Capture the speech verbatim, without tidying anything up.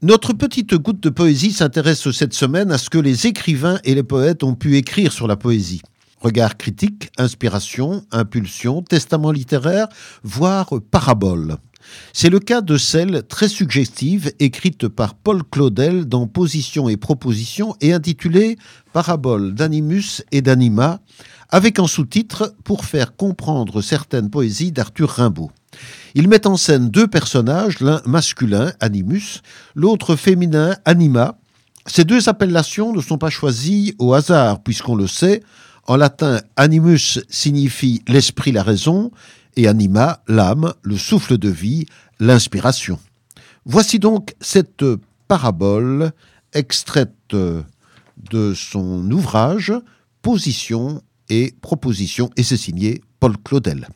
Notre petite goutte de poésie s'intéresse cette semaine à ce que les écrivains et les poètes ont pu écrire sur la poésie. Regard critique, inspiration, impulsion, testament littéraire, voire parabole. C'est le cas de celle très suggestive écrite par Paul Claudel dans Position et Proposition et intitulée Parabole d'Animus et d'Anima, avec en sous-titre Pour faire comprendre certaines poésies d'Arthur Rimbaud. Il met en scène deux personnages, l'un masculin, Animus, l'autre féminin, Anima. Ces deux appellations ne sont pas choisies au hasard, puisqu'on le sait, en latin, animus signifie l'esprit, la raison, et anima, l'âme, le souffle de vie, l'inspiration. Voici donc cette parabole extraite de son ouvrage Position et Proposition, et c'est signé Paul Claudel.